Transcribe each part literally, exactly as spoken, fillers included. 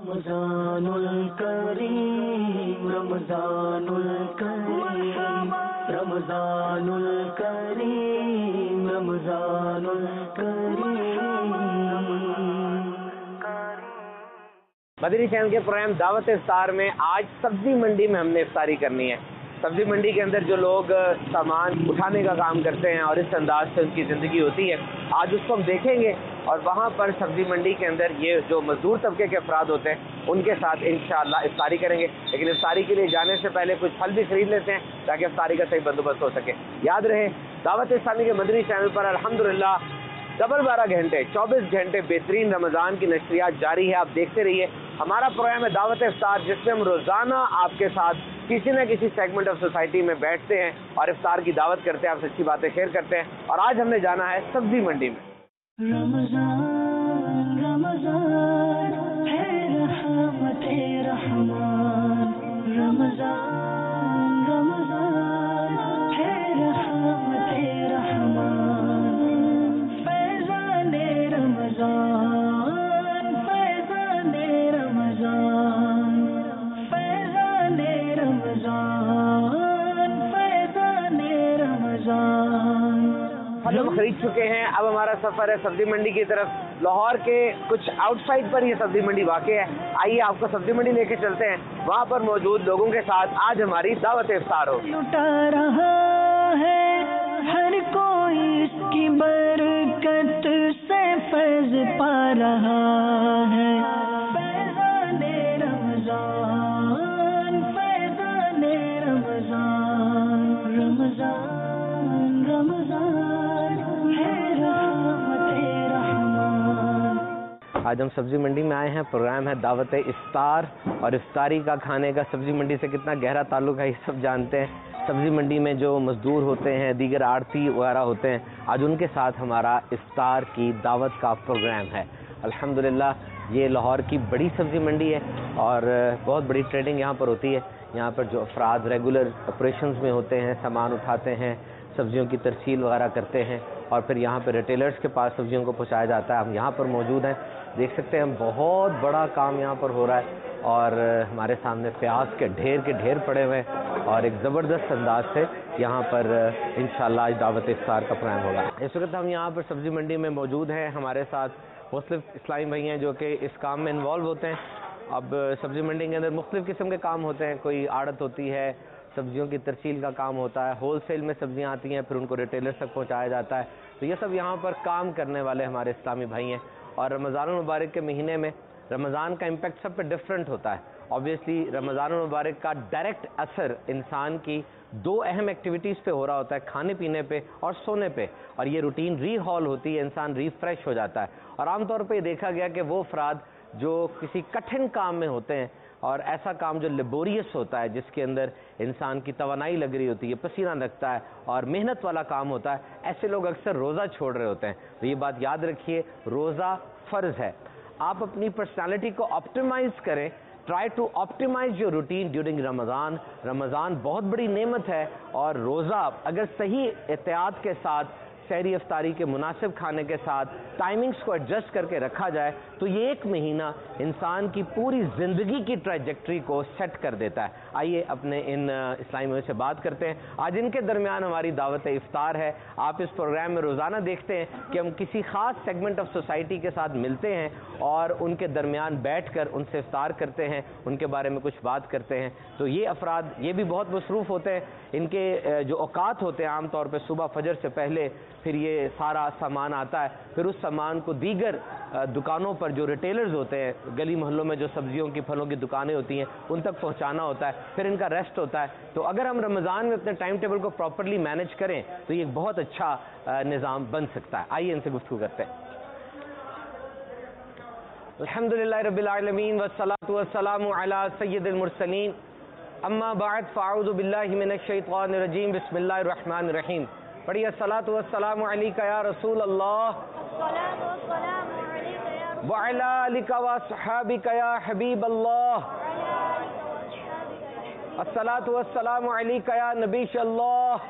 رمضان الکریم رمضان الکریم رمضان الکریم رمضان الکریم۔ مدنی چینل کے پروگرام دعوت افطار میں آج سبزی منڈی میں ہم نے افطاری کرنی ہے۔ سبزی منڈی کے اندر جو لوگ سامان اٹھانے کا کام کرتے ہیں اور اس انداز سے ان کی زندگی ہوتی ہے، آج اس کو ہم دیکھیں گے اور وہاں پر سبزی منڈی کے اندر یہ جو مزدور طبقے کے افراد ہوتے ہیں ان کے ساتھ انشاءاللہ افطاری کریں گے۔ لیکن افطاری کے لیے جانے سے پہلے کچھ پھل بھی خرید لیتے ہیں تاکہ افطاری کا صحیح بندوبست ہو سکے۔ یاد رہے دعوت اسلامی کے مدنی چینل پر الحمدللہ ڈبل بارہ گھنٹے چوبیس گھنٹے بہترین رمضان کی نشریات جاری ہے۔ آپ دیکھتے رہیے ہمارا پروگرام ہے دعوت افطار، جس میں ہم روزانہ آپ کے ساتھ کسی نہ کسی سیگمنٹ آف سوسائٹی میں بیٹھتے ہیں اور افطار کی دعوت کرتے ہیں، آپ سے اچھی باتیں شیئر کرتے ہیں۔ اور آج ہم نے جانا ہے سبزی منڈی میں۔ رمضان رمضان ہے رحمت رحمان، رمضان رمضان ہے رحمت رحمان، فیضان رمضان فیضان رمضان فیضان رمضان فیضان رمضان۔ پھل ہم خرید چکے ہیں، اب ہمارا سفر ہے سبزی منڈی کی طرف۔ لاہور کے کچھ آؤٹ سائڈ پر یہ سبزی منڈی واقع ہے۔ آئیے آپ کو سبزی منڈی لے کے چلتے ہیں، وہاں پر موجود لوگوں کے ساتھ آج ہماری دعوت افطار ہو۔ لٹا رہا ہے ہر کوئی اس کی برکت سے فیض پا رہا ہے، فیضان رمضان فیضان رمضان رمضان رمضان ہے رحمت رحمان۔ آج ہم سبزی منڈی میں آئے ہیں، پروگرام ہے دعوت افطار، اور افطاری کا کھانے کا سبزی منڈی سے کتنا گہرا تعلق ہے یہ سب جانتے ہیں۔ سبزی منڈی میں جو مزدور ہوتے ہیں، دیگر آڑتی وغیرہ ہوتے ہیں، آج ان کے ساتھ ہمارا افطار کی دعوت کا پروگرام ہے۔ الحمدللہ یہ لاہور کی بڑی سبزی منڈی ہے اور بہت بڑی ٹریڈنگ یہاں پر ہوتی ہے۔ یہاں پر جو افراد ریگولر آپریشنز میں ہوتے ہیں، سامان اٹھاتے ہیں، سبزیوں کی ترسیل وغیرہ کرتے ہیں اور پھر یہاں پہ ریٹیلرز کے پاس سبزیوں کو پہنچایا جاتا ہے۔ ہم یہاں پر موجود ہیں، دیکھ سکتے ہیں بہت بڑا کام یہاں پر ہو رہا ہے اور ہمارے سامنے پیاز کے ڈھیر کے ڈھیر پڑے ہوئے ہیں اور ایک زبردست انداز سے یہاں پر انشاءاللہ آج دعوت افطار کا پروگرام ہوگا۔ اس وقت ہم یہاں پر سبزی منڈی میں موجود ہیں، ہمارے ساتھ مختلف اسلامی بھائی ہیں جو کہ اس کام میں انوالو ہوتے ہیں۔ اب سبزی منڈی کے اندر مختلف قسم کے کام ہوتے ہیں، کوئی آڑت ہوتی ہے، سبزیوں کی ترسیل کا کام ہوتا ہے، ہول سیل میں سبزیاں آتی ہیں پھر ان کو ریٹیلرز تک پہنچایا جاتا ہے۔ تو یہ سب یہاں پر کام کرنے والے ہمارے اسلامی بھائی ہیں، اور رمضان المبارک کے مہینے میں رمضان کا امپیکٹ سب پہ ڈفرینٹ ہوتا ہے۔ آبویسلی رمضان المبارک کا ڈائریکٹ اثر انسان کی دو اہم ایکٹیویٹیز پہ ہو رہا ہوتا ہے، کھانے پینے پہ اور سونے پہ، اور یہ روٹین ری ہال ہوتی ہے، انسان ریفریش ہو جاتا ہے۔ اور عام طور پہ یہ دیکھا گیا کہ وہ افراد جو کسی کٹھن کام میں ہوتے ہیں اور ایسا کام جو لیبوریس ہوتا ہے، جس کے اندر انسان کی توانائی لگ رہی ہوتی ہے، پسینہ لگتا ہے اور محنت والا کام ہوتا ہے، ایسے لوگ اکثر روزہ چھوڑ رہے ہوتے ہیں۔ تو یہ بات یاد رکھیے، روزہ فرض ہے۔ آپ اپنی پرسنالٹی کو آپٹیمائز کریں، try to optimize your routine during Ramzan. Ramzan بہت بڑی نعمت ہے اور روزہ اگر صحیح احتیاط کے ساتھ، سحری افطاری کے مناسب کھانے کے ساتھ ٹائمنگز کو ایڈجسٹ کر کے رکھا جائے تو یہ ایک مہینہ انسان کی پوری زندگی کی ٹریجیکٹری کو سیٹ کر دیتا ہے۔ آئیے اپنے ان اسلامیوں سے بات کرتے ہیں۔ آج ان کے درمیان ہماری دعوت افطار ہے۔ آپ اس پروگرام میں روزانہ دیکھتے ہیں کہ ہم کسی خاص سیگمنٹ آف سوسائٹی کے ساتھ ملتے ہیں اور ان کے درمیان بیٹھ کر ان سے افطار کرتے ہیں، ان کے بارے میں کچھ بات کرتے ہیں۔ تو یہ افراد یہ بھی بہت مصروف ہوتے ہیں، ان کے جو اوقات ہوتے ہیں عام طور پہ صبح فجر سے پہلے پھر یہ سارا سامان آتا ہے، پھر اس سامان کو دیگر دکانوں پر جو ریٹیلرز ہوتے ہیں، گلی محلوں میں جو سبزیوں کی پھلوں کی دکانیں ہوتی ہیں ان تک پہنچانا ہوتا ہے، پھر ان کا ریسٹ ہوتا ہے۔ تو اگر ہم رمضان میں اپنے ٹائم ٹیبل کو پراپرلی مینیج کریں تو یہ ایک بہت اچھا نظام بن سکتا ہے۔ آئیے ان سے گفتگو کرتے ہیں۔ الحمدللہ رب العالمین والصلاة والسلام علی سید المرسلین، اما بعد فاعوذ باللہ من الشیطان الرجیم، بسم اللہ الرحمن الرحیم۔ پڑھیے الصلاۃ والسلام علیک یا رسول اللہ وعلی آلک واصحابک یا حبیب اللہ، الصلاۃ والسلام علیک یا نبی اللہ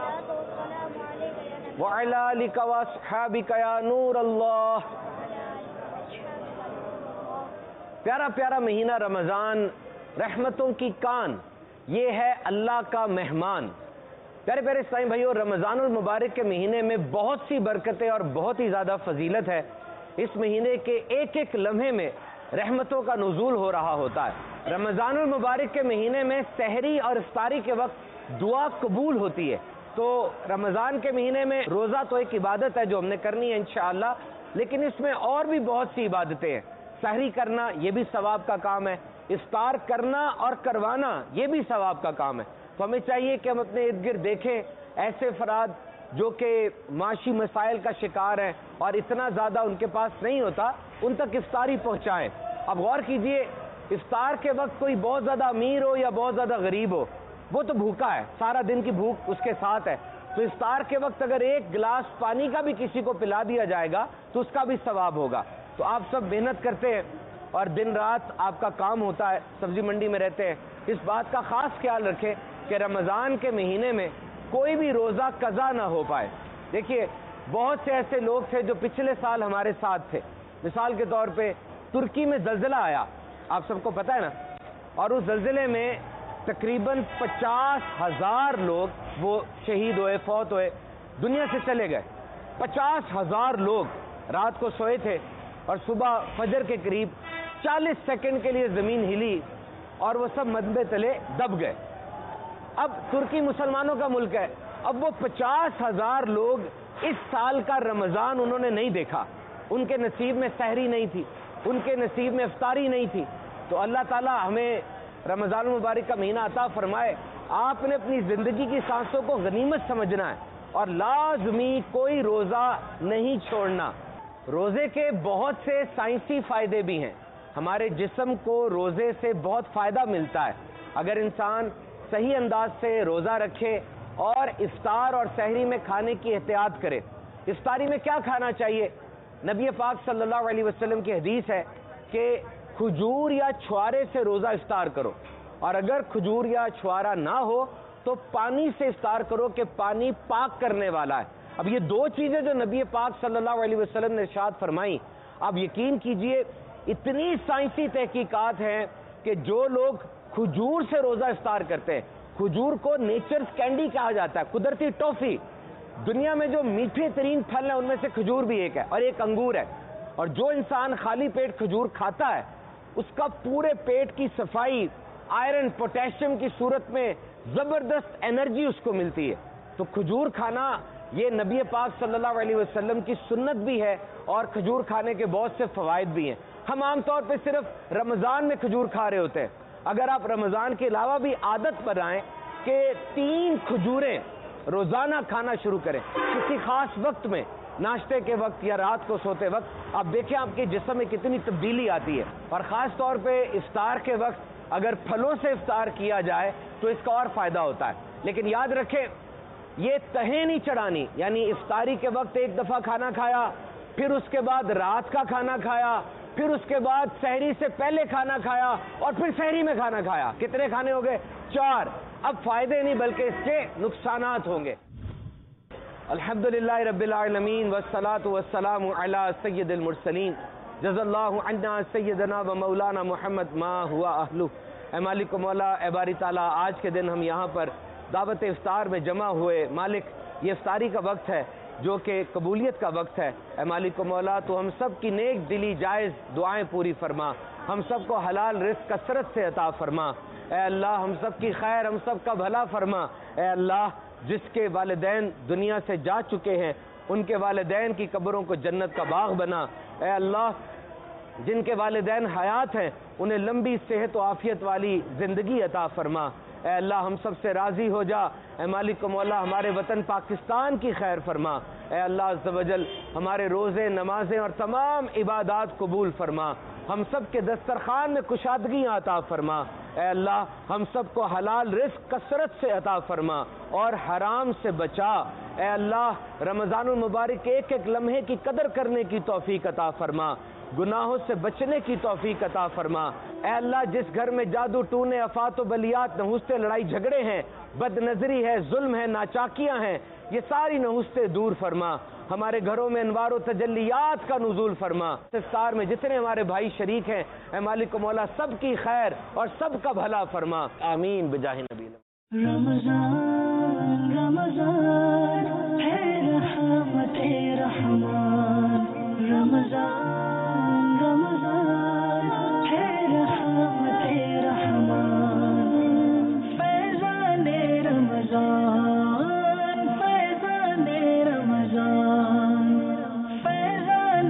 وعلی آلک واصحابک یا نور اللہ۔ پیارا پیارا مہینہ رمضان، رحمتوں کی کان، یہ ہے اللہ کا مہمان۔ پیارے پیارے اسلامی بھائیو، رمضان المبارک کے مہینے میں بہت سی برکتیں اور بہت ہی زیادہ فضیلت ہے۔ اس مہینے کے ایک ایک لمحے میں رحمتوں کا نزول ہو رہا ہوتا ہے۔ رمضان المبارک کے مہینے میں سحری اور افطاری کے وقت دعا قبول ہوتی ہے۔ تو رمضان کے مہینے میں روزہ تو ایک عبادت ہے جو ہم نے کرنی ہے انشاءاللہ، لیکن اس میں اور بھی بہت سی عبادتیں ہیں۔ سحری کرنا یہ بھی ثواب کا کام ہے، افطار کرنا اور کروانا یہ بھی ثواب کا کام ہے۔ تو ہمیں چاہیے کہ ہم اپنے ارد گرد دیکھیں ایسے افراد جو کہ معاشی مسائل کا شکار ہیں اور اتنا زیادہ ان کے پاس نہیں ہوتا، ان تک افطاری پہنچائیں۔ اب غور کیجئے، افطار کے وقت کوئی بہت زیادہ امیر ہو یا بہت زیادہ غریب ہو، وہ تو بھوکا ہے، سارا دن کی بھوک اس کے ساتھ ہے، تو افطار کے وقت اگر ایک گلاس پانی کا بھی کسی کو پلا دیا جائے گا تو اس کا بھی ثواب ہوگا۔ تو آپ سب محنت کرتے ہیں اور دن رات آپ کا کام ہوتا ہے، سبزی منڈی میں رہتے ہیں، اس بات کا خاص خیال رکھیں کہ رمضان کے مہینے میں کوئی بھی روزہ قضا نہ ہو پائے۔ دیکھیے، بہت سے ایسے لوگ تھے جو پچھلے سال ہمارے ساتھ تھے۔ مثال کے طور پہ ترکی میں زلزلہ آیا، آپ سب کو پتہ ہے نا، اور اس زلزلے میں تقریباً پچاس ہزار لوگ وہ شہید ہوئے، فوت ہوئے، دنیا سے چلے گئے۔ پچاس ہزار لوگ رات کو سوئے تھے اور صبح فجر کے قریب چالیس سیکنڈ کے لیے زمین ہلی اور وہ سب مدبے تلے دب گئے۔ اب ترکی مسلمانوں کا ملک ہے، اب وہ پچاس ہزار لوگ اس سال کا رمضان انہوں نے نہیں دیکھا، ان کے نصیب میں سحری نہیں تھی، ان کے نصیب میں افطاری نہیں تھی۔ تو اللہ تعالیٰ ہمیں رمضان المبارک کا مہینہ عطا فرمائے۔ آپ نے اپنی زندگی کی سانسوں کو غنیمت سمجھنا ہے اور لازمی کوئی روزہ نہیں چھوڑنا۔ روزے کے بہت سے سائنسی فائدے بھی ہیں، ہمارے جسم کو روزے سے بہت فائدہ ملتا ہے اگر انسان صحیح انداز سے روزہ رکھے اور افطار اور سحری میں کھانے کی احتیاط کرے۔ افطاری میں کیا کھانا چاہیے؟ نبی پاک صلی اللہ علیہ وسلم کی حدیث ہے کہ کھجور یا چھوارے سے روزہ افطار کرو، اور اگر کھجور یا چھوارا نہ ہو تو پانی سے افطار کرو کہ پانی پاک کرنے والا ہے۔ اب یہ دو چیزیں جو نبی پاک صلی اللہ علیہ وسلم نے ارشاد فرمائی، آپ یقین کیجئے اتنی سائنسی تحقیقات ہیں کہ جو لوگ کھجور سے روزہ افطار کرتے ہیں، کھجور کو نیچرز کینڈی کہا جاتا ہے، قدرتی ٹافی، دنیا میں جو میٹھے ترین پھل ہیں ان میں سے کھجور بھی ایک ہے اور ایک انگور ہے، اور جو انسان خالی پیٹ کھجور کھاتا ہے اس کا پورے پیٹ کی صفائی آئرن پوٹیشیم کی صورت میں زبردست انرجی اس کو ملتی ہے۔ تو کھجور کھانا یہ نبی پاک صلی اللہ علیہ وسلم کی سنت بھی ہے اور کھجور کھانے کے بہت سے فوائد بھی ہیں۔ ہم عام طور پہ صرف رمضان میں کھجور کھا رہے ہوتے ہیں، اگر آپ رمضان کے علاوہ بھی عادت بنائیں کہ تین کھجوریں روزانہ کھانا شروع کریں کسی خاص وقت میں، ناشتے کے وقت یا رات کو سوتے وقت، آپ دیکھیں آپ کے جسم میں کتنی تبدیلی آتی ہے۔ اور خاص طور پہ افطار کے وقت اگر پھلوں سے افطار کیا جائے تو اس کا اور فائدہ ہوتا ہے۔ لیکن یاد رکھیں، یہ تہیں نہیں چڑھانی، یعنی افطاری کے وقت ایک دفعہ کھانا کھایا، پھر اس کے بعد رات کا کھانا کھایا، پھر اس کے بعد سحری سے پہلے کھانا کھایا اور پھر سحری میں کھانا کھایا، کتنے کھانے ہو گئے؟ چار۔ اب فائدے نہیں بلکہ اس کے نقصانات ہوں گے۔ الحمدللہ رب العالمین والصلاة والسلام علی سید المرسلین، جزا اللہ عنا سیدنا و مولانا محمد ما ہوا اہلہ۔ اے مالک و مولا، اے باری تعالیٰ، آج کے دن ہم یہاں پر دعوت افطار میں جمع ہوئے۔ مالک، یہ افطاری کا وقت ہے جو کہ قبولیت کا وقت ہے۔ اے مالک و مولا، تو ہم سب کی نیک دلی جائز دعائیں پوری فرما، ہم سب کو حلال رزق کثرت سے عطا فرما۔ اے اللہ، ہم سب کی خیر، ہم سب کا بھلا فرما۔ اے اللہ، جس کے والدین دنیا سے جا چکے ہیں ان کے والدین کی قبروں کو جنت کا باغ بنا۔ اے اللہ، جن کے والدین حیات ہیں انہیں لمبی صحت و عافیت والی زندگی عطا فرما۔ اے اللہ، ہم سب سے راضی ہو جا۔ اے مالک و مولا، ہمارے وطن پاکستان کی خیر فرما۔ اے اللہ عز و جل، ہمارے روزے، نمازیں اور تمام عبادات قبول فرما۔ ہم سب کے دسترخوان میں کشادگیاں عطا فرما۔ اے اللہ، ہم سب کو حلال رزق کثرت سے عطا فرما اور حرام سے بچا۔ اے اللہ، رمضان المبارک کے ایک ایک لمحے کی قدر کرنے کی توفیق عطا فرما، گناہوں سے بچنے کی توفیق عطا فرما۔ اے اللہ، جس گھر میں جادو ٹونے، آفات و بلیات، نحوستے، لڑائی جھگڑے ہیں، بد نظری ہے، ظلم ہے، ناچاکیاں ہیں، یہ ساری نحوستے دور فرما ہمارے گھروں میں انوار و تجلیات کا نزول فرما. افطار میں جتنے ہمارے بھائی شریک ہیں اے مالک و مولا سب کی خیر اور سب کا بھلا فرما. آمین بجاہ نبی. رمضان رمضان ہے رحمت رحمان. رمضان رمضان ہے رحمت رحمان. فیضان رمضان فیضان رمضان فیضان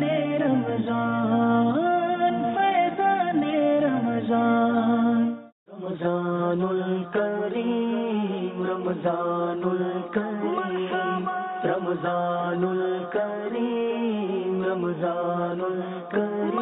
رمضان فیضان رمضان. رمضان الکریم رمضان الکریم رمضان الکریم رمضان الکریم